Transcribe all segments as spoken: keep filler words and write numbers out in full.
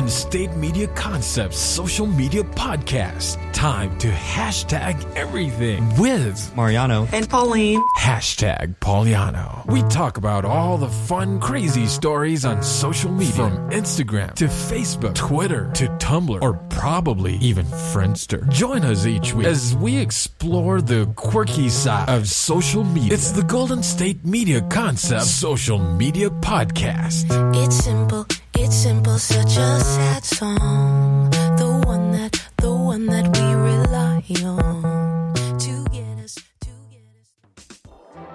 Golden State Media Concepts social media podcast. Time to hashtag everything with Mariano and Pauline. Hashtag Pauliano. We talk about all the fun, crazy stories on social media, from Instagram to Facebook, Twitter to Tumblr, or probably even Friendster. Join us each week as we explore the quirky side of social media. It's the Golden State Media Concepts social media podcast. It's simple, it's simple, such a sad song. The one that, the one that we rely on to get us, to get us.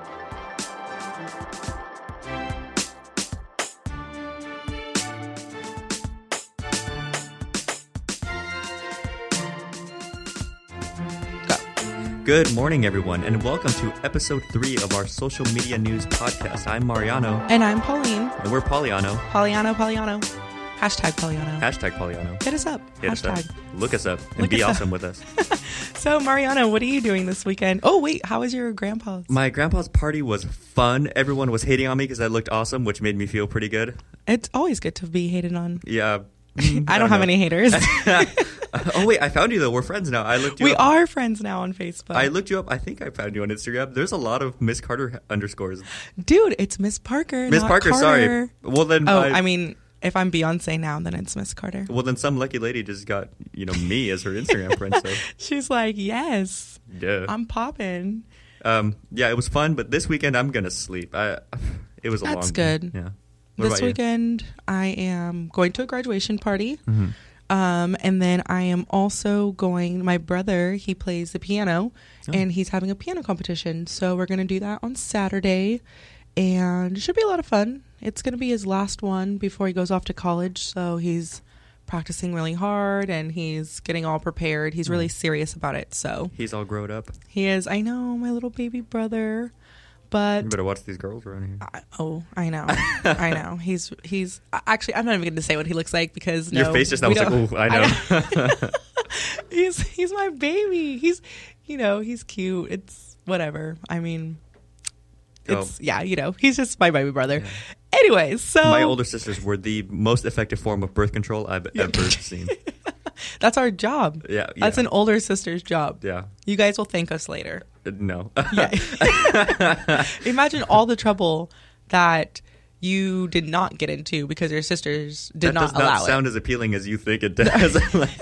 Good morning, everyone, and welcome to episode three of our social media news podcast. I'm Mariano. And I'm Pauline. And we're Pauliano. Pauliano, Pauliano. Hashtag Pauliano. Hashtag Pauliano. Hit us up. Hit Hashtag. us up. Look us up and Look be us awesome up. with us. So, Mariano, what are you doing this weekend? Oh, wait, how was your grandpa's? My grandpa's party was fun. Everyone was hating on me because I looked awesome, which made me feel pretty good. It's always good to be hated on. Yeah. I, don't I don't have know. any haters. Oh, wait, I found you, though. We're friends now. I looked you We up. are friends now on Facebook. I looked you up. I think I found you on Instagram. There's a lot of Miss Carter underscores. Dude, it's Miss Parker. Miss not Parker, Carter. sorry. Well, then. Oh, I, I mean, if I'm Beyonce now, then it's Miss Carter. Well, then some lucky lady just got, you know, me as her Instagram friend. So, She's like, yes, yeah. I'm popping. Um, yeah, it was fun, but this weekend I'm gonna sleep. I, it was a long. That's good. Yeah. What This about you? weekend, I am going to a graduation party. Mm-hmm. Um, and then I am also going, my brother, he plays the piano, Oh. and he's having a piano competition. So we're going to do that on Saturday, and it should be a lot of fun. It's going to be his last one before he goes off to college. So he's practicing really hard, and he's getting all prepared. He's really serious about it. So He's all grown up. he is, I know, my little baby brother. But You better watch these girls around here. I, oh, I know, I know. He's he's actually. I'm not even going to say what he looks like because no, Your face just now we was like, don't- "Oh, I know." he's he's my baby. He's you know he's cute. It's whatever. I mean, it's Oh. yeah. You know, he's just my baby brother. Anyways, so My older sisters were the most effective form of birth control I've ever seen. that's our job. Yeah, That's yeah. an older sister's job. Yeah. You guys will thank us later. Uh, No. Yeah. Imagine all the trouble that you did not get into because your sisters did that not does not allow sound it. as appealing as you think it does.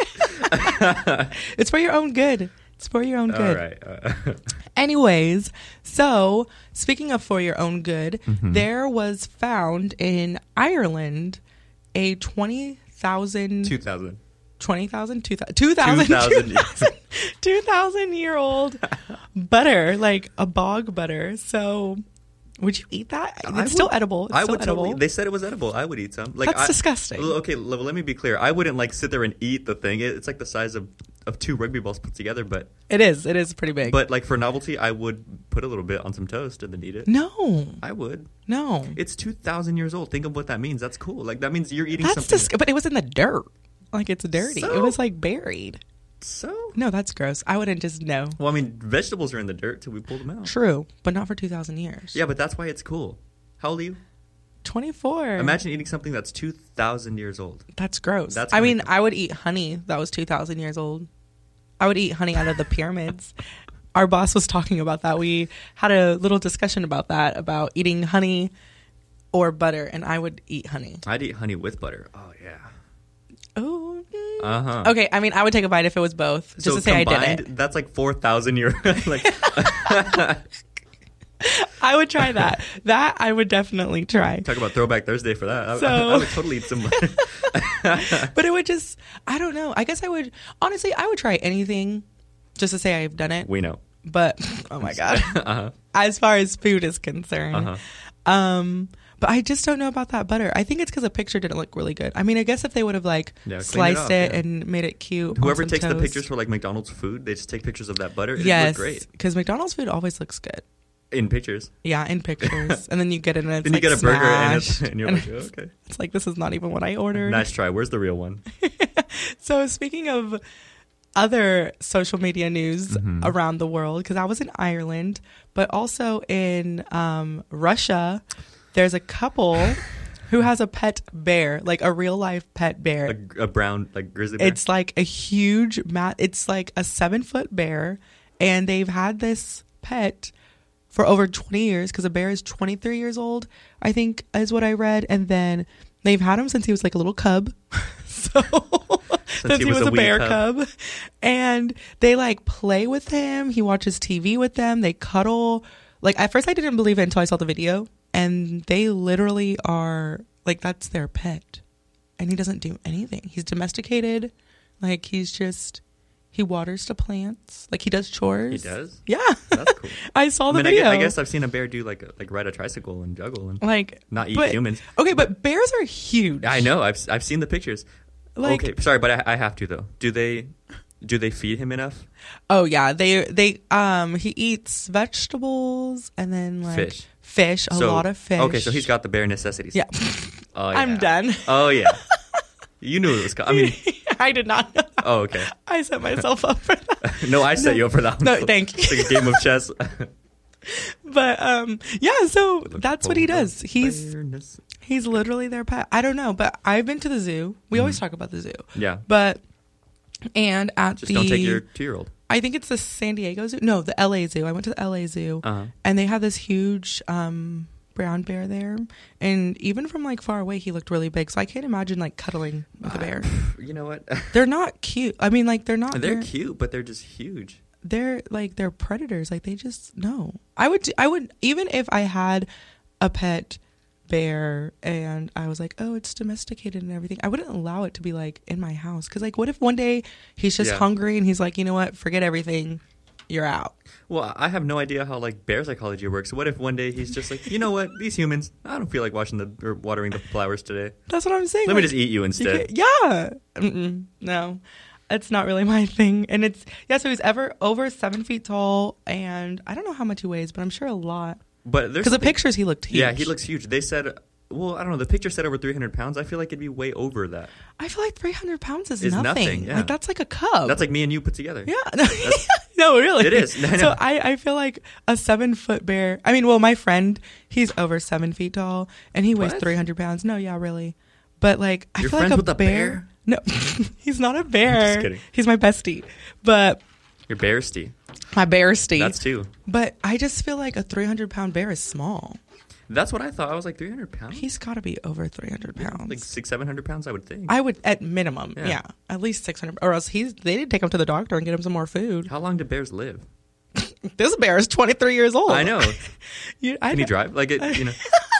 It's for your own good. It's for your own All good. right. Uh, Anyways, so speaking of for your own good, Mm-hmm. there was found in Ireland a twenty thousand, two thousand. twenty thousand, two thousand, two thousand, two thousand. two thousand year old butter, like a bog butter. So would you eat that? It's I still would- edible. It's I still would edible. totally. They said it was edible. I would eat some. Like That's I, disgusting. L- Okay, l- let me be clear. I wouldn't like sit there and eat the thing. It, it's like the size of, of two rugby balls put together. But It is. It is pretty big. but like for novelty, I would put a little bit on some toast and then eat it. no, I would. no. It's two thousand years old. Think of what that means. That's cool. Like that means you're eating That's something. disgusting. But it was in the dirt. Like it's dirty. So? It was like buried. So No, that's gross. I wouldn't just know. well, I mean, vegetables are in the dirt till we pull them out. True, but not for two thousand years. Yeah, but that's why it's cool. How old are you? twenty-four. Imagine eating something that's two thousand years old. That's gross. That's I kinda mean, gross. I would eat honey that was two thousand years old. I would eat honey out of the pyramids. Our boss was talking about that. We had a little discussion about that, about eating honey or butter, and I would eat honey. I'd eat honey with butter. Oh yeah. Oh. mm. Uh huh. Okay, I mean, I would take a bite if it was both, just so to say combined, I did it. that's like four thousand years. Like I would try that. That I would definitely try. talk about Throwback Thursday for that. I, So- I, I would totally eat some butter. But it would just, I don't know. I guess I would, honestly, I would try anything just to say I've done it. We know. But, oh my God. Uh-huh. As far as food is concerned. Uh-huh. Um, but I just don't know about that butter. I think it's because the picture didn't look really good. I mean, I guess if they would have like Yeah, clean it sliced up, it yeah. and made it cute. on Whoever some takes the toast. pictures for like McDonald's food, they just take pictures of that butter. It Yes. look great Because McDonald's food always looks good. in pictures. Yeah, in pictures. And then you get it and it's Then like you get a burger and, it's, smashed. and you're like, oh, okay. It's like, this is not even what I ordered. Nice try. Where's the real one? So speaking of other social media news Mm-hmm. around the world, because I was in Ireland, but also in um, Russia, there's a couple who has a pet bear, like a real life pet bear. A, a brown, like grizzly bear? It's like a huge mat. It's like a seven foot bear. And they've had this pet for over twenty years because a bear is twenty-three years old, I think is what I read. And then they've had him since he was like a little cub. So since, since he, he was, was a, a bear cub. cub. And they like play with him. He watches T V with them. They cuddle. Like at first I didn't believe it until I saw the video. And they literally are like, that's their pet. And he doesn't do anything. He's domesticated. Like he's just, he waters the plants. Like he does chores. He does? Yeah. That's cool. I saw the I mean, video. I guess, I guess I've seen a bear do like like ride a tricycle and juggle and like not eat but, humans. Okay, but bears are huge. I know. I've I've seen the pictures. Like, okay, sorry, but I, I have to though. Do they do they feed him enough? Oh yeah, they they um he eats vegetables and then like fish. Fish, a so, lot of fish. Okay, so he's got the bare necessities. Yeah. Oh, yeah. I'm done. Oh yeah. You knew it was coming. I mean, I did not know that. Oh, okay. I set myself up for that. No, I set no, you up for that one. No, thank you. It's like a game of chess. But um yeah, so that's what he does. He's fairness. He's literally their pet. I don't know, but I've been to the zoo. We mm. always talk about the zoo. Yeah. But and at Just the don't take your two-year-old. I think it's the San Diego Zoo. No, the L A Zoo. I went to the L A Zoo, uh-huh. and they have this huge um, brown bear there. And even from like far away, he looked really big. So I can't imagine like cuddling with a bear. You know what? They're not cute. I mean, like they're not. They're, they're cute, but they're just huge. They're like they're predators. Like they just no. I would. I would even if I had a pet bear and I was like, oh, it's domesticated and everything, I wouldn't allow it to be like in my house because like what if one day he's just yeah. hungry and he's like, you know what, forget everything, you're out. Well, I have no idea how like bear psychology works. What if one day he's just like, you know what, these humans, I don't feel like washing the or watering the flowers today. That's what I'm saying. Let like, me just eat you instead. You yeah. Mm-mm. No, it's not really my thing. And it's yeah. So he's ever over seven feet tall, and I don't know how much he weighs, but I'm sure a lot. But because the pictures he looked huge. Yeah, he looks huge. They said, well, I don't know. The picture said over three hundred pounds. I feel like it'd be way over that. I feel like three hundred pounds is, is nothing. nothing yeah. Like that's like a cub. That's like me and you put together. Yeah. No, really. It is. I so I, I feel like a seven foot bear. I mean, well, my friend, he's over seven feet tall and he weighs what? three hundred pounds. No, yeah, really. But like, I You're feel friends like a with a bear. bear? No, he's not a bear. I'm just kidding. He's my bestie. But your bearstie. My bearstie. That's two. But I just feel like a three hundred pound bear is small. That's what I thought. I was like three hundred pounds. He's got to be over three hundred pounds. Like six, seven hundred pounds, I would think. I would, at minimum, yeah, yeah at least six hundred. Or else he's. They did take him to the doctor and get him some more food. How long do bears live? This bear is twenty-three years old. I know. you, I can he drive? Like it, you know.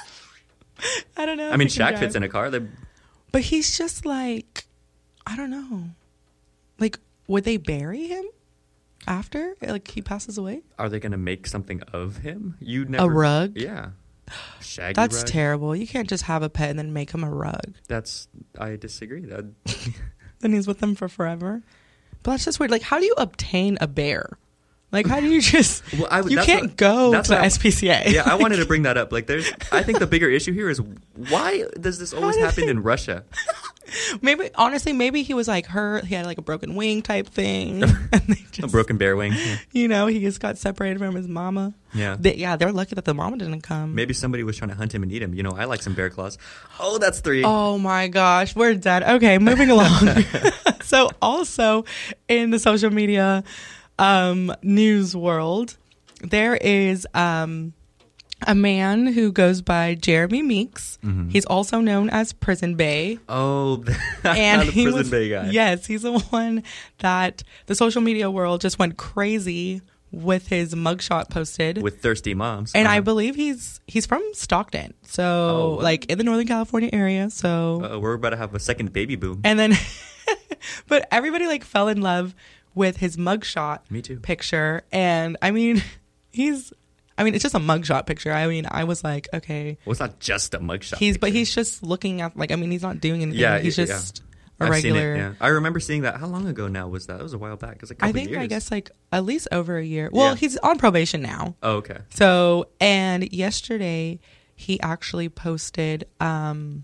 I don't know. I mean, Shaq fits in a car. They're... But he's just like, I don't know. Like, would they bury him after? Like he passes away? Are they going to make something of him? You never a rug? Yeah. Shaggy That's rug? terrible. You can't just have a pet and then make him a rug. That's I disagree. That then he's with them for forever. But that's just weird. Like, how do you obtain a bear? Like, how do you just? Well, I, you can't what, go to the I, S P C A. Yeah, I wanted to bring that up. Like, there's. I think the bigger issue here is why does this always happen they, in Russia? Maybe honestly, maybe he was like hurt. He had like a broken wing type thing. And they just, a broken bear wing. Yeah. You know, he just got separated from his mama. Yeah, they, yeah, they're lucky that the mama didn't come. Maybe somebody was trying to hunt him and eat him. You know, I like some bear claws. Oh, that's three. Oh my gosh, we're done. Okay, moving along. So also in the social media um, news world, there is um, a man who goes by Jeremy Meeks. Mm-hmm. He's also known as Prison Bae. Oh, and the he Prison was, Bae guy. Yes, he's the one that the social media world just went crazy with his mugshot posted with thirsty moms. And uh-huh. I believe he's he's from Stockton, so oh, like in the Northern California area. So uh, we're about to have a second baby boom. And then, but everybody like fell in love with his mugshot Me too. picture. And I mean, he's, I mean, it's just a mugshot picture. I mean, I was like, okay. Well, it's not just a mugshot He's, picture. But he's just looking at, like, I mean, he's not doing anything. Yeah, he's yeah, just yeah. a I've regular. Seen it, yeah. I remember seeing that. How long ago now was that? It was a while back. It was a couple I think, years. I guess, like, at least over a year. Well, yeah. he's on probation now. Oh, okay. So, and yesterday, he actually posted, um,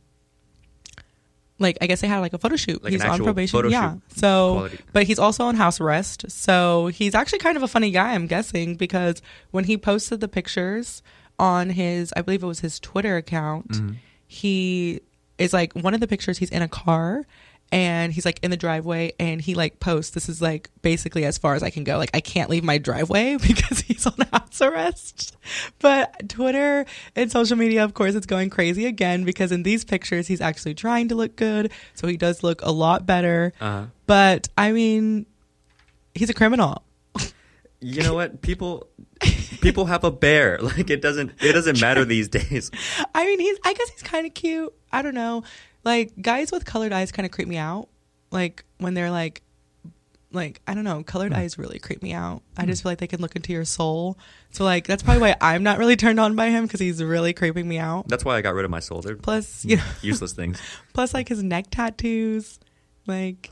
like, I guess they had like a photo shoot. Like he's an on probation. Photo yeah. shoot so, quality. But he's also on house arrest. So he's actually kind of a funny guy, I'm guessing, because when he posted the pictures on his, I believe it was his Twitter account, mm-hmm. he is like, one of the pictures, he's in a car and he's like in the driveway and he like posts, this is like basically as far as I can go. Like, I can't leave my driveway because he's on house arrest. But Twitter and social media, of course, it's going crazy again because in these pictures, he's actually trying to look good. So he does look a lot better. Uh-huh. But I mean, he's a criminal. You know what? People people have a bear. Like, it doesn't it doesn't matter these days. I mean, he's I guess he's kind of cute. I don't know. Like, guys with colored eyes kind of creep me out. Like, when they're like, like, I don't know, colored mm. eyes really creep me out. I mm. just feel like they can look into your soul. So, like, that's probably why I'm not really turned on by him, because he's really creeping me out. That's why I got rid of my soul. They're plus, you know, useless things. Plus, like, his neck tattoos. Like,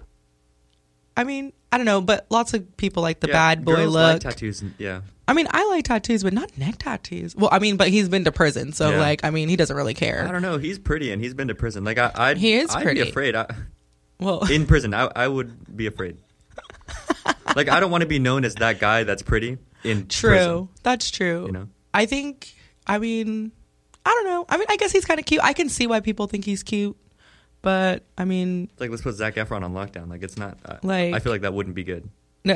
I mean, I don't know, but lots of people like the yeah, bad boy girls look. Like tattoos, and, yeah. I mean, I like tattoos, but not neck tattoos. Well, I mean, but he's been to prison, so yeah. like, I mean, he doesn't really care. I don't know. He's pretty, and he's been to prison. Like, I, I'd, he is I'd pretty. be afraid. I, well, in prison, I, I would be afraid. Like, I don't want to be known as that guy that's pretty in true. prison. That's true. You know, I think. I mean, I don't know. I mean, I guess he's kind of cute. I can see why people think he's cute, but I mean, like, let's put Zac Efron on lockdown. Like, it's not. Uh, like, I feel like that wouldn't be good. No.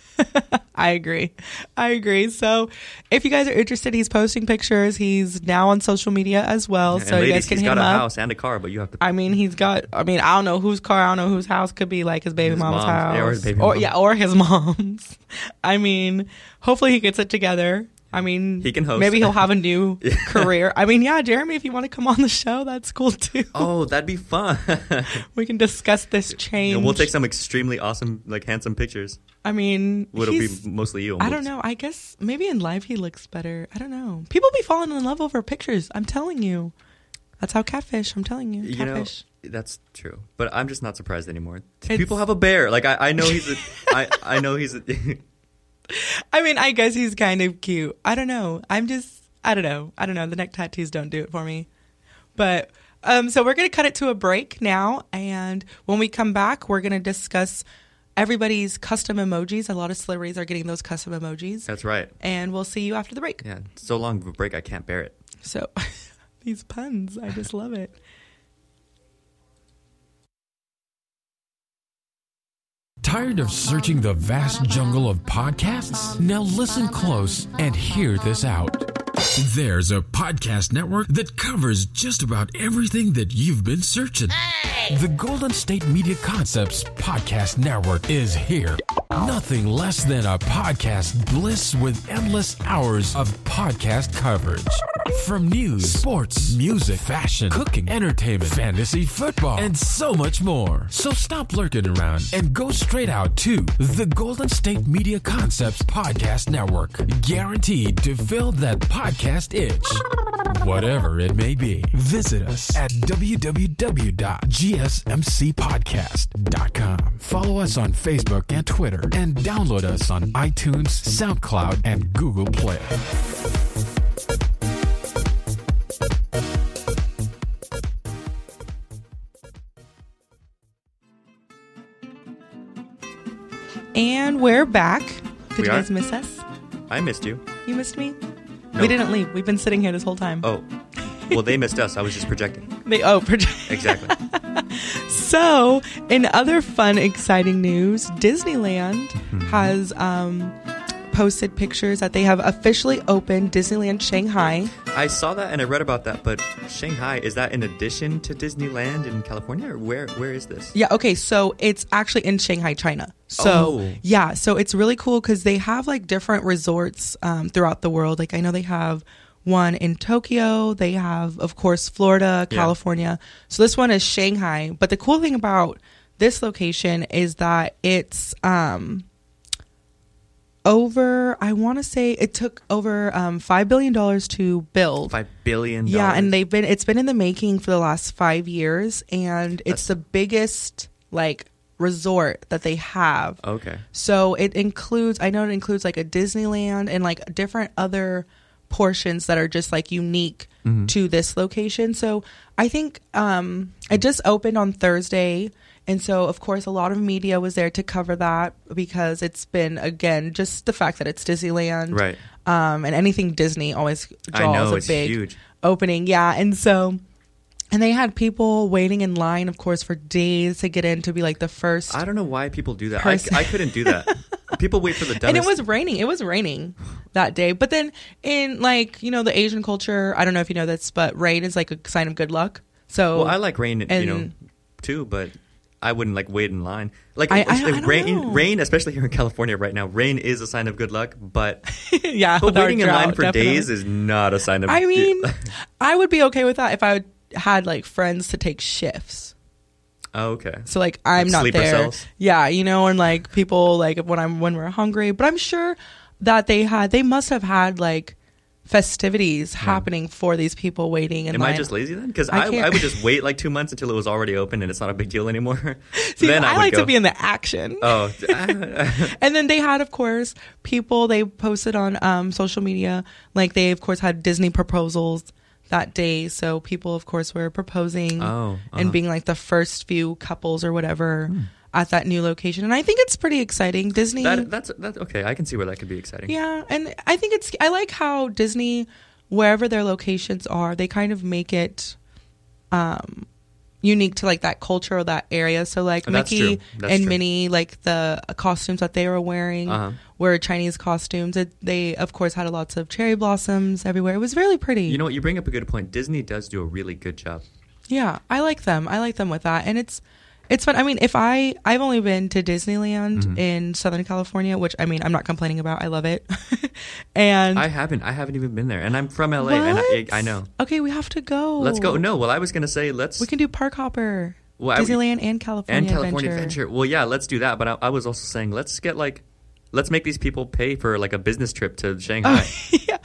I agree. I agree. So if you guys are interested, he's posting pictures. He's now on social media as well. And so ladies, you guys can he's hit got him a up. house and a car, but you have to. I mean, he's got, I mean, I don't know whose car, I don't know whose house. Could be like his baby his mama's mom's. house. Yeah, or his baby or, mom. yeah, or his mom's. I mean, hopefully he gets it together. I mean, he can host. Maybe he'll have a new yeah. career. I mean, yeah, Jeremy, if you want to come on the show, that's cool too. Oh, that'd be fun. We can discuss this change. And we'll take some extremely awesome, like, handsome pictures. I mean, would it be mostly you? Almost. I don't know. I guess maybe in live he looks better. I don't know. People be falling in love over pictures. I'm telling you. That's how catfish. I'm telling you. Catfish. You know, that's true. But I'm just not surprised anymore. It's, People have a bear. Like, I, I know he's a. I, I know he's a. I mean, I guess he's kind of cute. I don't know. I'm just, I don't know. I don't know. The neck tattoos don't do it for me. But, um, so we're going to cut it to a break now. And when we come back, we're going to discuss everybody's custom emojis. A lot of celebrities are getting those custom emojis. That's right. And we'll see you after the break. Yeah. So long of a break, I can't bear it. So, these puns, I just love it. Tired of searching the vast jungle of podcasts? Now listen close and hear this out. There's a podcast network that covers just about everything that you've been searching. Hey! The Golden State Media Concepts Podcast Network is here. Nothing less than a podcast bliss with endless hours of podcast coverage. From news, sports, music, fashion, cooking, entertainment, fantasy, football, and so much more. So stop lurking around and go straight out to the Golden State Media Concepts Podcast Network. Guaranteed to fill that podcast itch. Whatever it may be. Visit us at w w w dot g s m c podcast dot com. Follow us on Facebook and Twitter, and download us on iTunes, SoundCloud, and Google Play. And we're back. Did we you are? guys miss us? I missed you. You missed me? No. We didn't leave. We've been sitting here this whole time. Oh. Well, they missed us. I was just projecting. They Oh, project. Exactly. So, in other fun, exciting news, Disneyland mm-hmm. has um, posted pictures that they have officially opened Disneyland Shanghai. I saw that and I read about that, but Shanghai, is that in addition to Disneyland in California, or where where is this? Yeah, okay, so it's actually in Shanghai, China. So, oh. yeah, so it's really cool because they have like different resorts um, throughout the world. Like, I know they have one in Tokyo. They have, of course, Florida, California. Yeah. So this one is Shanghai. But the cool thing about this location is that it's um, over, I want to say it took over um, five billion dollars to build. five billion dollars? Yeah, and they've been, it's been in the making for the last five years. And it's That's... the biggest, like, resort that they have. Okay. So it includes, I know it includes like a Disneyland and like different other portions that are just like unique mm-hmm. to this location. So I think um, it just opened on Thursday. And so, of course, a lot of media was there to cover that because it's been, again, just the fact that it's Disneyland. Right. Um, and anything Disney always draws I know, a it's big huge. opening. Yeah. And so And they had people waiting in line, of course, for days to get in to be like the first. I don't know why people do that. I, person. I couldn't do that. People wait for the dumbest. And it was raining. It was raining that day. But then in like, you know, the Asian culture, I don't know if you know this, but rain is like a sign of good luck. So Well, I like rain, and, you know, too, but I wouldn't like wait in line. Like I- if, I- if I don't rain, know. rain, especially here in California right now, rain is a sign of good luck. But yeah, but with our waiting in line drought, for definitely. days is not a sign of. I mean, I would be okay with that if I would, had like friends to take shifts. oh, okay. So like I'm Like not sleeper there. cells? Yeah, you know, and like people like when I'm when we're hungry. But I'm sure that they had they must have had like festivities happening for these people waiting in Am line. I just lazy then? Because I I, I, can't- would just wait like two months until it was already open and it's not a big deal anymore. See, then I, I, would like go, to be in the action. Oh, And then they had, of course, people they posted on um, social media. Like they, of course, had Disney proposals that day. So people, of course, were proposing Oh, uh-huh. and being like the first few couples or whatever at that new location. And I think it's pretty exciting. Disney. that, that's that's okay. I can see where that could be exciting. Yeah, and I think it's I like how Disney, wherever their locations are, they kind of make it um unique to like that culture or that area. So like Oh, that's Mickey true. That's and true. Minnie, like the costumes that they were wearing Uh-huh. were Chinese costumes. It, they of course had lots of cherry blossoms everywhere. It was really pretty. You know what? You bring up a good point. Disney does do a really good job. Yeah, I like them. I like them with that. And it's it's fun. I mean, if I I've only been to Disneyland Mhm. in Southern California, which I mean, I'm not complaining about. I love it. and I haven't. I haven't even been there, and I'm from L A, and I, What? I know. Okay, we have to go. Let's go. No, well, I was gonna say let's We can do Park Hopper, Well, I- Disneyland, and California and California Adventure. Adventure. Well, yeah, let's do that. But I, I was also saying let's get like, let's make these people pay for like a business trip to Shanghai. yeah.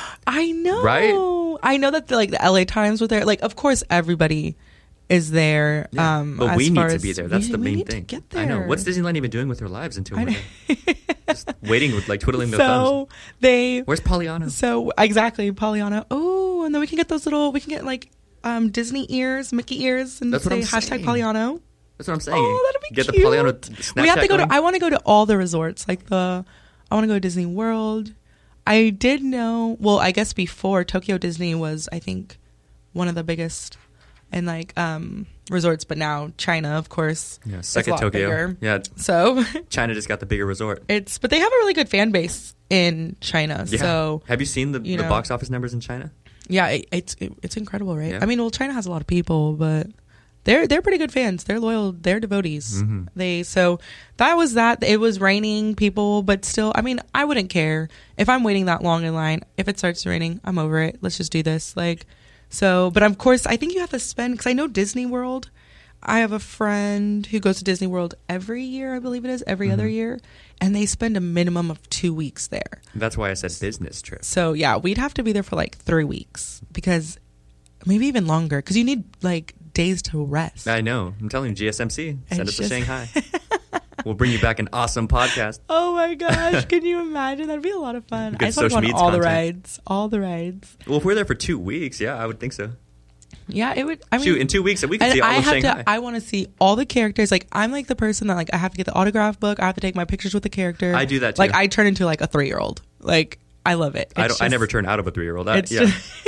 I know. Right? I know that the, like the L A Times were there. Like, of course, everybody is there. Yeah. Um, but as we need far to as- be there. That's we- the we main need to thing. get I know. there. What's Disneyland even doing with their lives until I we're know. there? Just waiting with like twiddling their thumbs. So they. Where's Pollyanna? So exactly, Pollyanna. Oh, and then we can get those little. We can get like um Disney ears, Mickey ears, and That's what say I'm hashtag saying. Pollyanna. That's what I'm saying. Oh, that'd be Get cute. the Pollyanna Snapchat We have to go going. to. I want to go to all the resorts. Like the, I want to go to Disney World. I did know. Well, I guess before Tokyo Disney was, I think, one of the biggest, and like um resorts. But now China, of course, yeah, is a second lot Tokyo. bigger. Yeah, So China just got the bigger resort. it's, but they have a really good fan base in China. Yeah. So have you seen the, you the know. box office numbers in China? yeah, it, it's it, it's incredible, right? Yeah. I mean, well, China has a lot of people, but they're they're pretty good fans. They're loyal. They're devotees. Mhm. They so that was that. It was raining, people, but still, I mean, I wouldn't care if I'm waiting that long in line. If it starts raining, I'm over it. Let's just do this. Like, so, but of course, I think you have to spend because I know Disney World. I have a friend who goes to Disney World every year. I believe it is every other Mhm. year, and they spend a minimum of two weeks there. That's why I said business trip. So yeah, we'd have to be there for like three weeks because maybe even longer because you need like days to rest. I know. I'm telling you, G S M C, send It's us to just- Shanghai. We'll bring you back an awesome podcast. Oh my gosh, can you imagine? That'd be a lot of fun. Good I just want to social go on needs all the content. rides. All the rides. Well, if we're there for two weeks, yeah, I would think so. Yeah, it would. I mean, Shoot, in two weeks, we can and see all I of have Shanghai. to. I want to see all the characters. Like I'm like the person that like I have to get the autograph book. I have to take my pictures with the character. I do that too. Like I turn into like a three year old. Like I love it. I It's don't. I just- never turn out of a three-year-old. I, It's yeah. just,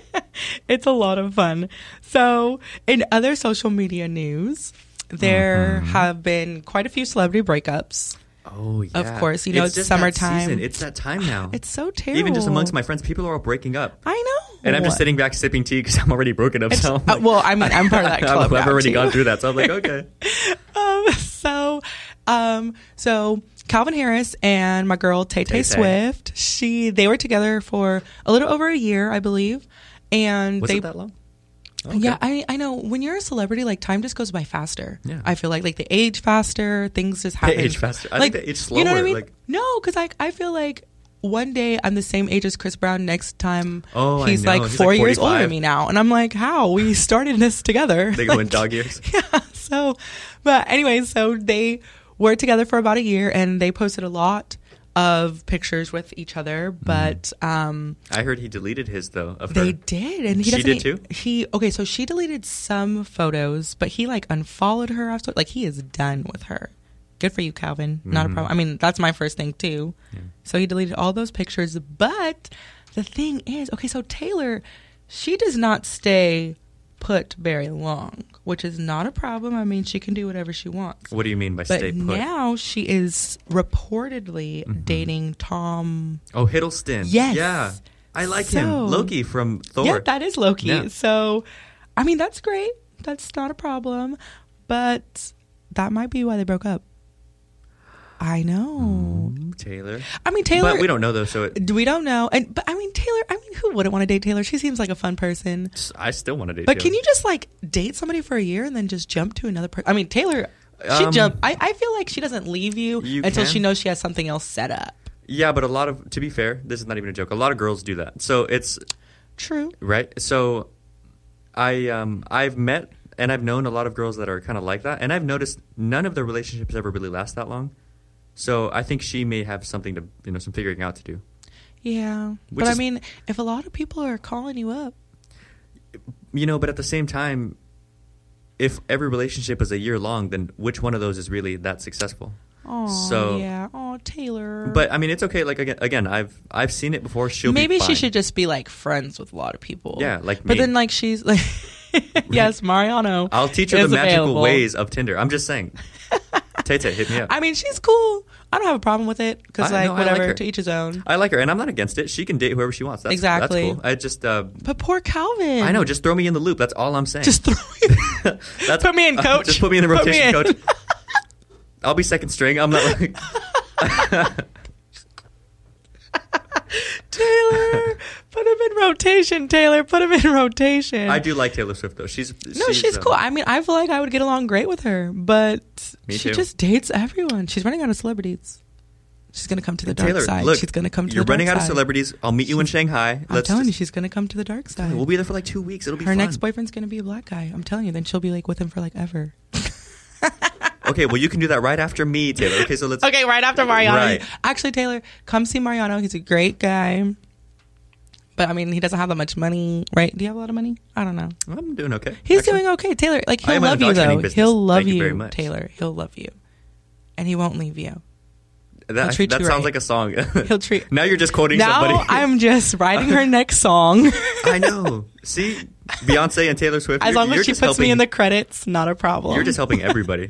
it's a lot of fun. So, in other social media news, there Mhm. have been quite a few celebrity breakups. Oh yeah. Of course, you know, it's just that summertime. season. It's that time now. It's so terrible. Even just amongst my friends, people are all breaking up, I know. and I'm just sitting back sipping tea because I'm already broken up. It's- So, I'm uh, like- well, I mean, I'm part of that club. I've now, already too. gone through that, so I'm like, okay. um, so, um, so Calvin Harris and my girl Tay Tay Tay-Tay. Swift, she they were together for a little over a year, I believe, and Was they it that long? Okay. Yeah, I I know. When you're a celebrity, like time just goes by faster. Yeah. I feel like like they age faster, things just They happen. age faster. I like, think they age You know what I slower, mean? like- no, because like I feel like one day I'm the same age as Chris Brown. Next time, Oh, I he's know. like He's, four like, years older forty-five. than me now, and I'm like, how we started this together? They go in Like, dog years. Yeah. So, but anyway, so they were together for about a year, and they posted a lot of pictures with each other, but um I heard he deleted his though of they her. did, and he She doesn't. did too? He okay, so she deleted some photos, but he like unfollowed her after. Like he is done with her. Good for you, Calvin. Not a Mhm. problem. I mean, that's my first thing too. Yeah. So he deleted all those pictures, but the thing is, okay, so Taylor, she does not stay put very long, which is not a problem. I mean, she can do whatever she wants. What do you mean by But stay put? now she is reportedly Mhm. dating Tom. Oh, Hiddleston. Yes. Yeah. I like So- him. Loki from Thor. Yeah, that is Loki. Yeah. So, I mean, that's great. That's not a problem. But that might be why they broke up. I know. Mm, Taylor. I mean, Taylor. But we don't know though, so it, We don't know. And but I mean, Taylor. I mean, who wouldn't want to date Taylor? She seems like a fun person. I still want to date. But Taylor. can you just like date somebody for a year and then just jump to another person? I mean, Taylor. She Um, jump. I, I feel like she doesn't leave you, You until can. she knows she has something else set up. Yeah, but a lot of, to be fair, this is not even a joke. A lot of girls do that. So it's True. right. So I um I've met and I've known a lot of girls that are kind of like that, and I've noticed none of their relationships ever really last that long. So I think she may have something to, you know, some figuring out to do. Yeah, Which but I is- mean, if a lot of people are calling you up, You know, but at the same time, if every relationship is a year long, then which one of those is really that successful? oh So- yeah, oh Taylor. But I mean, it's okay. Like again, again, I've I've seen it before. She'll maybe be she fine. should just be like friends with a lot of people. Yeah, like But me. then like she's like, yes, Mariano. I'll teach her is the magical available. ways of Tinder. I'm just saying. Tay Tay, hit me up. I mean, she's cool. I don't have a problem with it because I- like no, I like whatever, her. to each his own. I like her, and I'm not against it. She can date whoever she wants. That's, Exactly. That's cool. I just, uh, But poor Calvin. I know. Just throw me in the loop. That's all I'm saying. Just throw me. That's, put me in, coach. just put me in the Put me rotation, in. coach. I'll be second string. I'm not like. Taylor, put him in rotation. Taylor, put him in rotation. I do like Taylor Swift though. She's No, she's, um, cool. I mean, I feel like I would get along great with her, but Me she too. just dates everyone. She's running out of celebrities. She's gonna come to the dark Taylor, side. look, she's gonna come to you're the dark running out of side. celebrities. I'll meet you in Shanghai. I'm Let's telling you, just, she's gonna come to the dark side. we'll be there for like two weeks. It'll be Her fun. next boyfriend's gonna be a black guy. I'm telling you. Then she'll be like with him for like ever. Okay, well you can do that right after me, Taylor. Okay, so let's. Okay, right after Mariano. Right. Actually, Taylor, come see Mariano. He's a great guy. But I mean, he doesn't have that much money, right? Do you have a lot of money? I don't know. I'm doing okay. He's actually. doing okay, Taylor. Like I he'll am in love the you dog training though. business. He'll love Thank you you, very much. Taylor. He'll love you, and he won't leave you. He'll That, treat that you sounds right. like a song. He'll treat. Now you're just quoting Now somebody. I'm just writing her next song. I know. See, Beyonce and Taylor Swift. As you're, long you're as she just puts me helping- in the credits, not a problem. You're just helping everybody.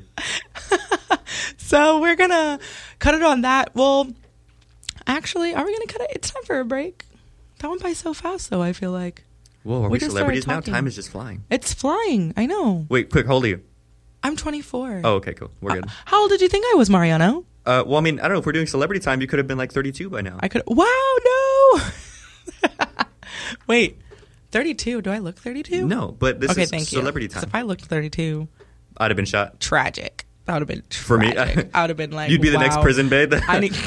So we're gonna cut it on that. Well, actually, are we gonna cut it? It's time for a break. That went by so fast, though. I feel like Whoa, are We we, just celebrities started now? talking. Time is just flying. it's flying. I know. Wait, quick, how old are you? I'm twenty-four. Oh, okay, cool. We're good. Uh, how old did you think I was, Mariano? Uh, well, I mean, I don't know. If we're doing celebrity time, you could have been like thirty-two by now. I could. Wow, no. Wait, thirty-two. Do I look thirty-two? No, but this okay, is thank you. celebrity 'Cause time. If I looked thirty-two, I'd have been shot. tragic. That would have been For me? tragic. I would have been like, You'd be the next wow. prison babe. I need.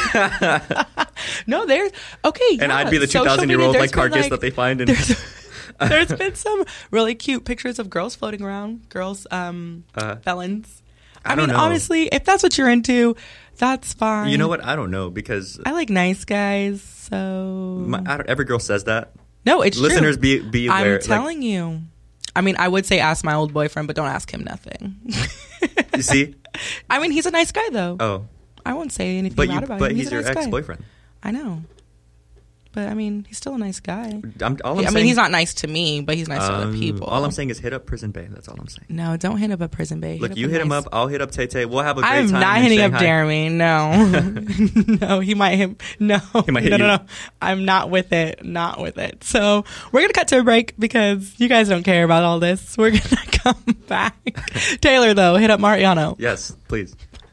No, there's okay. and yeah, I'd be the two social thousand year media, old there's like been, carcass like- that they find. And There's, there's been some really cute pictures of girls floating around, girls, um, Uh, felons. I I, don't mean, know. honestly, if that's what you're into, that's fine. you know what? I don't know because I like nice guys, so my, I don't, every girl says that. no, it's Listeners, true. be be aware. I'm like, telling you. I mean, I would say ask my old boyfriend, but don't ask him nothing. you see? I mean, he's a nice guy, though. Oh, I won't say anything but bad you, about but him. he's, a your nice guy. ex-boyfriend. I know. But I mean, he's still a nice guy. I'm, all I'm I saying, mean, he's not nice to me, but he's nice to other Um, people. All I'm saying is hit up Prison Bay. That's all I'm saying. No, don't hit up a prison bay. Look, up you a him nice- up. I'll hit up Tay Tay. We'll have a great I'm time. not in hitting up Shanghai. Jeremy. No, no, he might hit. No, He might hit no, no, you. no. I'm not with it. Not with it. So we're gonna cut to a break because you guys don't care about all this. We're gonna come back. Taylor, though, hit up Mariano. Yes, please.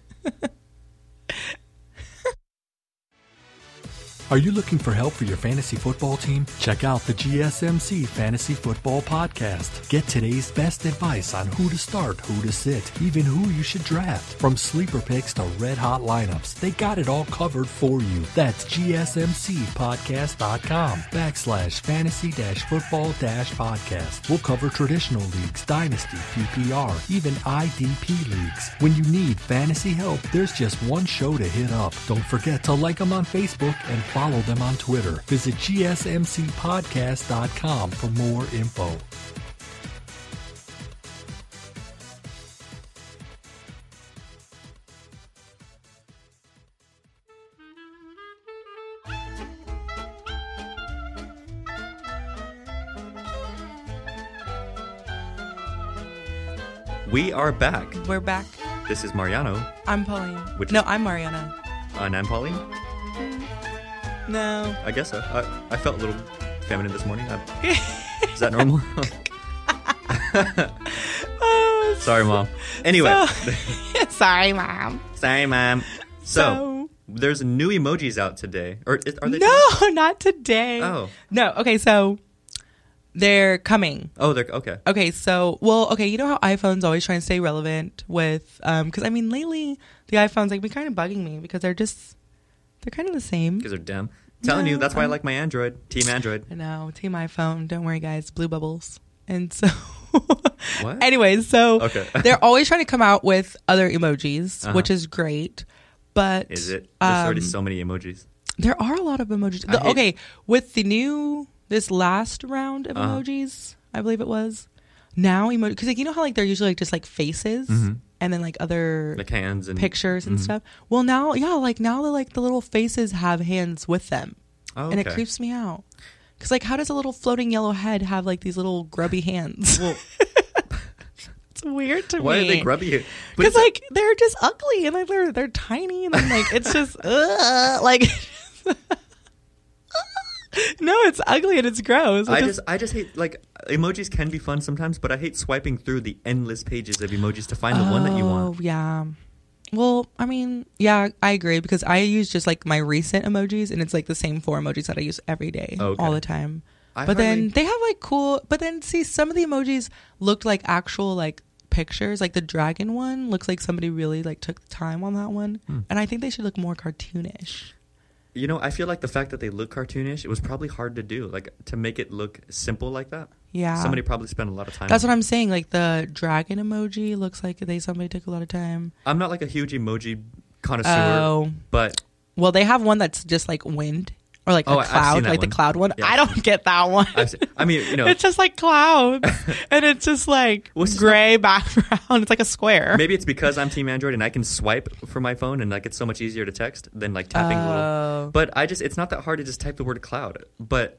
Are you looking for help for your fantasy football team? Check out the G S M C Fantasy Football Podcast. Get today's best advice on who to start, who to sit, even who you should draft. From sleeper picks to red hot lineups, they got it all covered for you. That's gsmcpodcast.com backslash fantasy dash football dash podcast. We'll cover traditional leagues, dynasty, P P R, even I D P leagues. When you need fantasy help, there's just one show to hit up. Don't forget to like them on Facebook and follow them on Twitter. Visit g s m c podcast dot com for more info. We are back. We're back. This is Mariano. I'm Pauline. Which no, is- I'm Mariana. And I'm Pauline. No. I guess so. I, I felt a little feminine this morning. I, is that normal? Oh, Sorry, Mom. Anyway. so- sorry, Mom. Sorry, Mom. So, So- there's new emojis out today. Or is- are they? No, not today. Oh. No. Okay, so they're coming. Oh, they're okay. Okay, so well, okay, you know how iPhones always try and stay relevant with, um, because I mean, lately the iPhones like been kind of bugging me because they're just they're kind of the same. Because they're dumb. Telling No, you, that's why I I'm- like my Android. Team Android. I know, Team iPhone. Don't worry, guys. Blue bubbles. And so, What? anyways, so Okay. they're always trying to come out with other emojis, Uh-huh. which is great. But Is it? There's already um, so many emojis. there are a lot of emojis. I The- hate- okay, with the new this last round of Uh-huh. emojis, I believe it was. Now emoji because like you know how like they're usually like, just like faces Mhm. and then like other Like hands and pictures and Mhm. stuff. Well, now yeah, like now the like the little faces have hands with them, Oh, and it okay. creeps me out. Because like, how does a little floating yellow head have like these little grubby hands? Well, It's weird to why me. are they grubby? But Because it's- like they're just ugly and like they're they're tiny and then like it's just uh, like no, it's ugly and it's gross. It I just I just hate like emojis can be fun sometimes, but I hate swiping through the endless pages of emojis to find the one that you want. Oh, yeah. Well, I mean, yeah, I agree because I use just like my recent emojis and it's like the same four emojis that I use every day, Okay. all the time. I but hardly- then they have like cool, but then see, some of the emojis looked like actual like pictures. Like the dragon one looks like somebody really like took time on that one. Hmm. And I think they should look more cartoonish. You know, I feel like the fact that they look cartoonish, it was probably hard to do, like to make it look simple like that. Yeah. Somebody probably spent a lot of time. That's on what it. I'm saying. Like the dragon emoji looks like they somebody took a lot of time. I'm not like a huge emoji connoisseur, Oh. but Well, they have one that's just like wind or like Oh, a I- I've cloud, seen that like the one. cloud one. Yeah. I don't get that one. I've seen, I mean, you know, It's just like clouds, and it's just like Well, it's just gray background. It's like a square. maybe it's because I'm Team Android and I can swipe for my phone and like it's so much easier to text than like tapping a little. Oh. But I just it's not that hard to just type the word cloud. But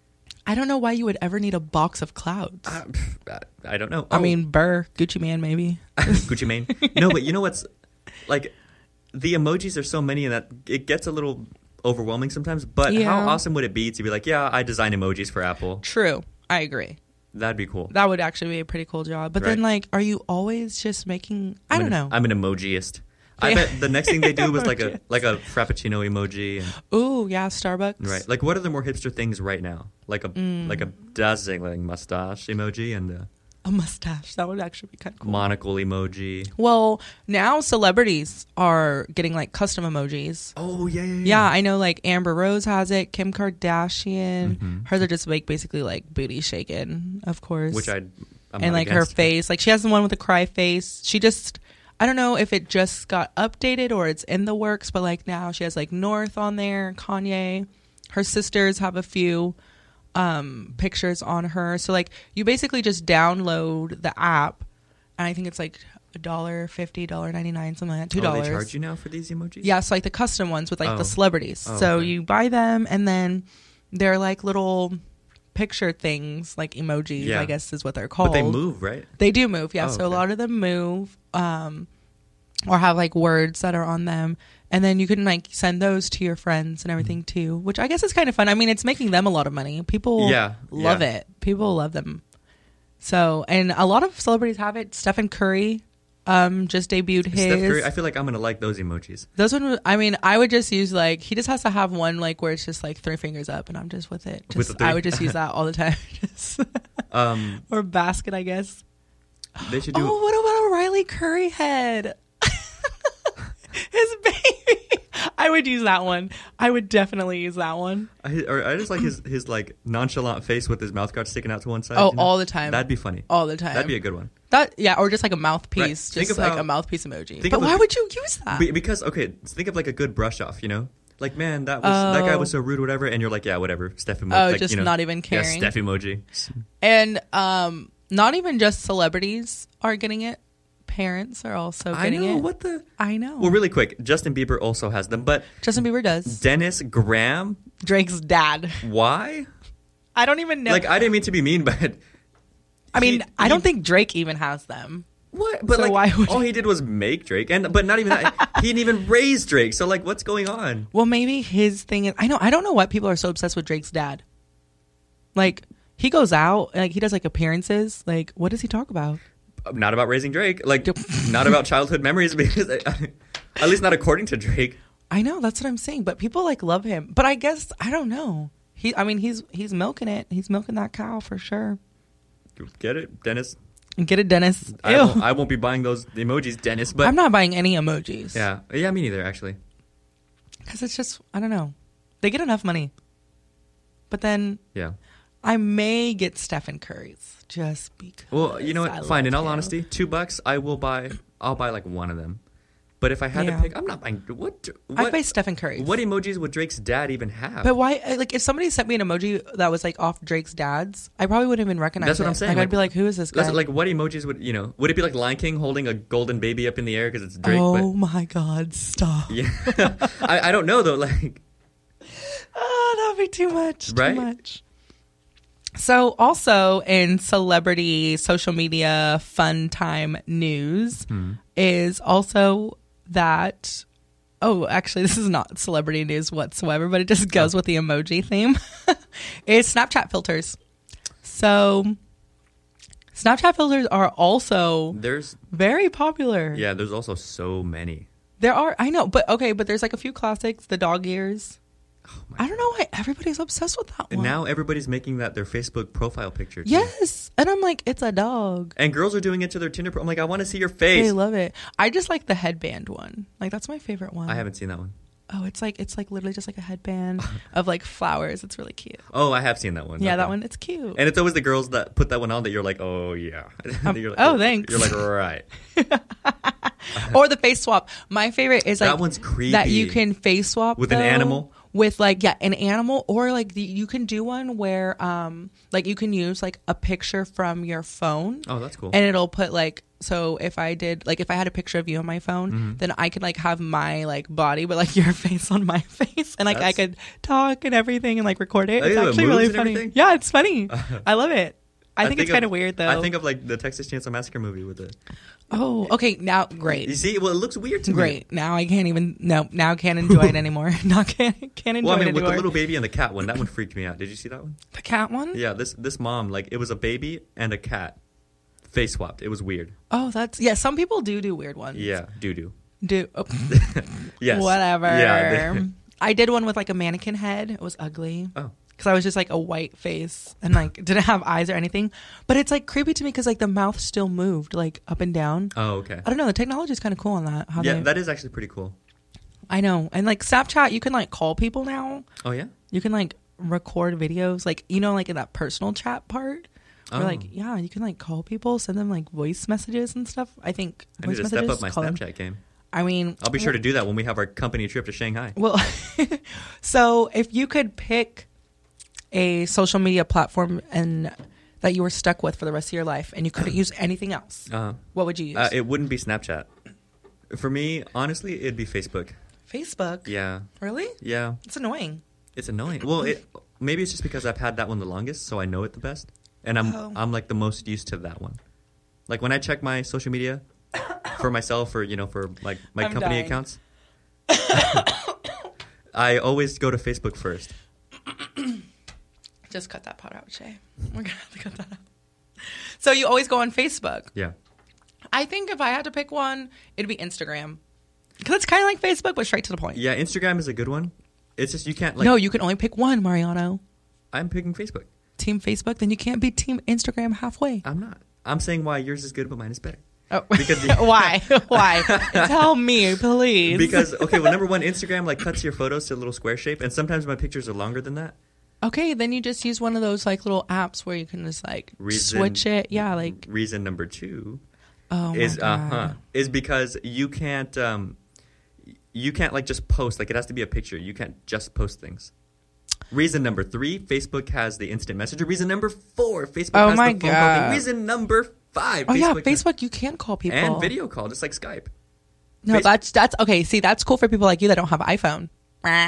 I don't know why you would ever need a box of clouds. I, pff, I don't know. I Oh, mean, Burr, Gucci Man, maybe. Gucci Mane. No, but you know what's like the emojis are so many and that it gets a little overwhelming sometimes. But Yeah. how awesome would it be to be like, yeah, I design emojis for Apple. True, I agree. That'd be cool. That would actually be a pretty cool job. But then, Right. like, are you always just making? I I'm don't an, know. I'm an emojiist. I Yeah. bet the next thing they do was like a Emojiist. like a frappuccino emoji. And, Ooh, yeah, Starbucks. right. Like what are the more hipster things right now? Like a Mm. like a dazzling mustache emoji and a A mustache. That would actually be kind of cool. monocle emoji. Well, now celebrities are getting like custom emojis. Oh yeah, yeah, Yeah, I know like Amber Rose has it, Kim Kardashian. Mhm. Hers are just like basically like booty shaking, of course. Which I I'm and not like her against. face. Like she has the one with the cry face. She just I don't know if it just got updated or it's in the works, but like now she has like North on there, Kanye. Her sisters have a few um pictures on her. So like you basically just download the app and I think it's like a dollar fifty, dollar ninety nine, something like that. Two Oh, dollars. they charge you now for these emojis? Yeah, so like the custom ones with like Oh. the celebrities. Oh, so okay. you buy them and then they're like little picture things, like emojis, Yeah. I guess is what they're called. But they move, right? They do move, yeah. Oh, So a okay. lot of them move, um, or have like words that are on them, and then you can like send those to your friends and everything too, which I guess is kind of fun. I mean, it's making them a lot of money. People Yeah, love yeah. it. People love them. So, and a lot of celebrities have it. Stephen Curry um, just debuted his. Steph Curry, I feel like I'm gonna like those emojis. Those one, I mean, I would just use like he just has to have one like where it's just like three fingers up, and I'm just with it. Just, With the three? I would just use that all the time, Just- Um, or basket, I guess. they should do. Oh, what about a Riley Curry head? His baby. I would use that one. I would definitely use that one. I, or I just like his his like nonchalant face with his mouth guard sticking out to one side. Oh, you know? all the time. That'd be funny. All the time. That'd be a good one. That yeah, or just like a mouthpiece, Right. just Think of like how- a mouthpiece emoji. think But of why a- would you use that? Be- because okay, think of like a good brush off. You know, like man, that was that guy Oh. was so rude, or whatever. And you're like, yeah, whatever. Steph emoji. Oh, like, just you know, not even yeah, caring. Steph emoji. And um, not even just celebrities are getting it. Parents are also I getting know it. what the. I know. Well, really quick, Justin Bieber also has them, but Justin Bieber does. Dennis Graham, Drake's dad. why? I don't even know. Like, I didn't mean to be mean, but I mean, he- I don't he- think Drake even has them. What? But So like, why would all he- he did was make Drake, and but not even that. He didn't even raise Drake. So like, what's going on? Well, maybe his thing is I know I don't know what people are so obsessed with Drake's dad. Like he goes out, like he does like appearances. Like what does he talk about? Not about raising Drake. Like, not about childhood memories. Because at least not according to Drake. I know that's what I'm saying, but people like love him. But I guess I don't know. He, I mean, he's he's milking it. He's milking that cow for sure. Get it, Dennis? Get it, Dennis. I Ew. won't, I won't be buying those emojis, Dennis. But I'm not buying any emojis. Yeah, yeah, me neither. Actually, because it's just I don't know. They get enough money, but then yeah. I may get Stephen Curry's just because. Well, you know I what? Fine. In love all him. honesty, two bucks. I will buy. I'll buy like one of them. But if I had Yeah. to pick, I'm not buying. What? I'd What? buy Stephen Curry's. What emojis would Drake's dad even have? But why? Like, if somebody sent me an emoji that was like off Drake's dad's, I probably wouldn't even recognize. That's what it. I'm saying. Like, Like, I'd be like, "Who is this guy?" That's like, what emojis would you know? Would it be like Lion King holding a golden baby up in the air because it's Drake? oh my God! Stop. But, yeah, I, I don't know though. Like, Oh, that'd be too much. Right? Too much. So, also in celebrity social media fun time news Hmm. is also that. Oh, actually, this is not celebrity news whatsoever, but it just goes Oh. with the emoji theme. Is Snapchat filters. So, Snapchat filters are also there's very popular. yeah, there's also so many. There are, I know, but okay, but there's like a few classics. The dog ears. Oh my I don't know why everybody's obsessed with that And one. now everybody's making that their Facebook profile picture. Too. Yes. And I'm like, it's a dog. And girls are doing it to their Tinder. Pro- I'm like, I want to see your face. They love it. I just like the headband one. Like, that's my favorite one. I haven't seen that one. Oh, it's like, it's like literally just like a headband of like flowers. It's really cute. Oh, I have seen that one. Yeah, Okay. that one. It's cute. And it's always the girls that put that one on that you're like, oh yeah. Um, You're like, oh, thanks. You're like, right. Or the face swap. My favorite is like That one's creepy. that you can face swap With an though, animal? with like yeah an animal, or like the, you can do one where um like you can use like a picture from your phone. Oh, that's cool. And it'll put like, so if I did like if I had a picture of you on my phone, Mm-hmm. then I could like have my like body but like your face on my face, and like I That's- could talk and everything and like record it. Oh, It's yeah, actually moves really and funny. everything? Yeah, it's funny. I love it. I, think, it's of- kind of weird though. I think of like the Texas Chainsaw Massacre movie with it. oh, okay, now You great. see, well, it looks weird to me. Great. Now I can't even. No. Now I can't enjoy it anymore. Not can't can't enjoy Well, I it mean, with anymore. the little baby and the cat one, that one freaked me out. Did you see that one? The cat one. Yeah, this this mom, like, it was a baby and a cat face swapped. It was weird. Oh, that's yeah. Some people do do weird ones. Yeah, doo doo. Do oh, Yes. whatever. Yeah. they- I did one with like a mannequin head. It was ugly. oh. Because I was just like a white face and like didn't have eyes or anything. But it's like creepy to me because like the mouth still moved like up and down. Oh, okay. I don't know. The technology is kind of cool on that. How Yeah, they, that is actually pretty cool. I know. And like Snapchat, you can like call people now. Oh, yeah? You can like record videos, like you know, like in that personal chat part. Where Oh. like yeah, you can like call people, send them like voice messages and stuff. I think I need voice to step messages. up my call them. Snapchat game. I mean, I'll be sure to do that when we have our company trip to Shanghai. Well, so if you could pick a social media platform and that you were stuck with for the rest of your life, and you couldn't use anything else, Uh, what would you use? uh, it wouldn't be Snapchat. For me, honestly, it'd be Facebook. Facebook. Yeah. Really? Yeah. It's annoying. It's annoying. Well, it maybe it's just because I've had that one the longest, so I know it the best. And I'm Oh. I'm like the most used to that one. Like when I check my social media for myself or, you know, for like my I'm company dying. accounts, I always go to Facebook first. Just cut that part out, Shay. We're gonna have to cut that out. So you always go on Facebook. Yeah. I think if I had to pick one, it'd be Instagram. Because it's kind of like Facebook, but straight to the point. Yeah, Instagram is a good one. It's just you can't like no, you can only pick one, Mariano. I'm picking Facebook. Team Facebook, then you can't be Team Instagram halfway. I'm not. I'm saying why yours is good but mine is better. Oh. Because- Why? Why? Tell me, please. Because okay, well number one, Instagram like cuts your photos to a little square shape, and sometimes my pictures are longer than that. Okay, then you just use one of those like little apps where you can just like Reason- switch it. Yeah, like Reason number two oh is my uh God. huh is because you can't um you can't like just post, like it has to be a picture. You can't just post things. Reason number three, Facebook has the instant messenger. Reason number four, Facebook Oh has my the phone call thing. God. Reason number five, Oh yeah, has- Facebook you can call people and video call just like Skype. No, Face- that's that's okay. See, that's cool for people like you that don't have iPhone.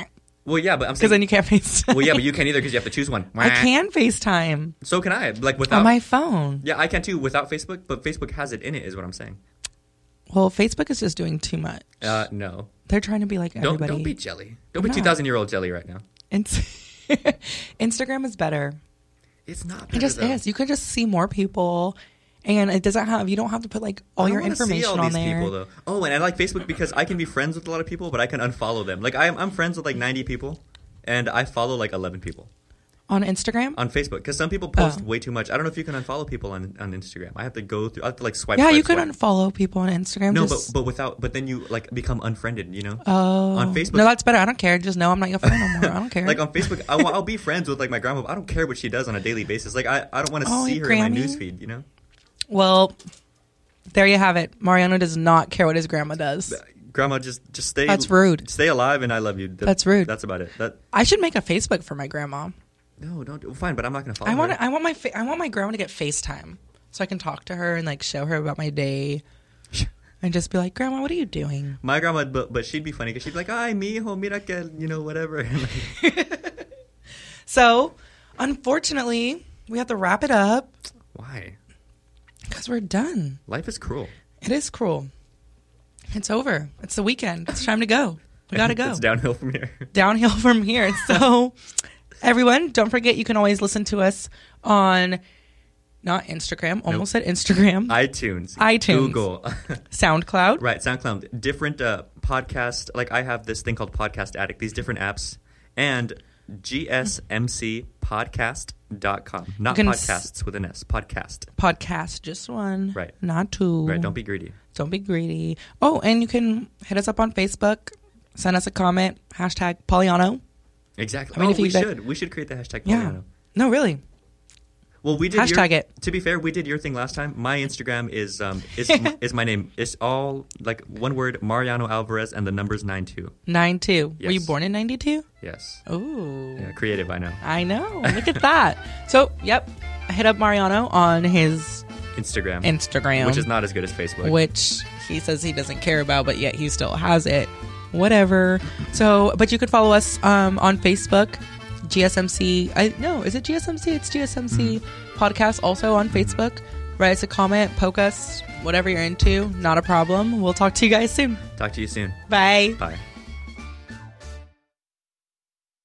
Well, yeah, but I'm Because saying. then you can't FaceTime. Well, yeah, but you can't either because you have to choose one. I can FaceTime So can I. Like without. on my phone. Yeah, I can too without Facebook, but Facebook has it in it, is what I'm saying. Well, Facebook is just doing too much. Uh, no. They're trying to be like Don't everybody. don't be jelly. Don't I'm be not. two thousand year old jelly right now. Ins- Instagram is better. It's not. It Better, just though. is. You can just see more people, and it doesn't have. You don't have to put like all I don't your wanna see information all on these there. People, though. Oh, and I like Facebook because I can be friends with a lot of people, but I can unfollow them. Like I'm, I'm friends with like ninety people, and I follow like eleven people On Instagram? on Facebook because some people post Oh. way too much. I don't know if you can unfollow people on, on Instagram. I have to go through. I have to like swipe. yeah, swipe, you can swipe. unfollow people on Instagram. No, just, but but without. But then you like become unfriended. You know. oh, on Facebook- No, that's better. I don't care. Just know I'm not your friend no more. I don't care. Like on Facebook, I, I'll be friends with like my grandma. But I don't care what she does on a daily basis. Like I, I don't want to Oh, see your her in my Grammy? newsfeed. You know. Well, there you have it. Mariano does not care what his grandma does. Grandma, just just stay. That's rude. Stay alive, and I love you. That- That's rude. That's about it. That I should make a Facebook for my grandma. no, don't do, fine. But I'm not gonna follow. I want her. I want my fa- I want my grandma to get FaceTime so I can talk to her and like show her about my day and just be like, "Grandma, what are you doing?" My grandma, but but she'd be funny because she'd be like, "Ay, mijo, mira que you know whatever." And like, So, unfortunately, we have to wrap it up why? because we're done. Life is cruel. It is cruel. It's over. It's the weekend. It's time to go. We gotta go. It's downhill from here. Downhill from here. So, everyone, don't forget you can always listen to us on not Instagram. Almost said Instagram. iTunes, iTunes. Google, SoundCloud. right? SoundCloud, different uh, podcast. Like I have this thing called Podcast Addict. These different apps and G S M C podcast dot com. Not You can s- podcasts with an S. Podcast. Podcast, just one. Right. Not two. Right. Don't be greedy. Don't be greedy. Oh, and you can hit us up on Facebook. Send us a comment. Hashtag Poliano. Exactly. I mean, oh, if you we get- should. We should create the hashtag. Yeah. Poliano. No, really. Well, we did Hashtag your, it. To be fair, we did your thing last time. My Instagram is um is is my name. It's all like one word, Mariano Alvarez, and the number's nine two. nine two. Were you Yes. born in ninety-two? Yes. Ooh. Yeah, creative. I know. I know. Look at that. So, yep. I hit up Mariano on his Instagram. Instagram. which is not as good as Facebook. Which he says he doesn't care about, but yet he still has it. Whatever. So, but you could follow us um, on Facebook, G S M C. I no, is it G S M C? It's G S M C Mm-hmm. podcast. Also on Facebook. Write us a comment, poke us, whatever you're into. Not a problem. We'll talk to you guys soon. Talk to you soon. Bye. Bye.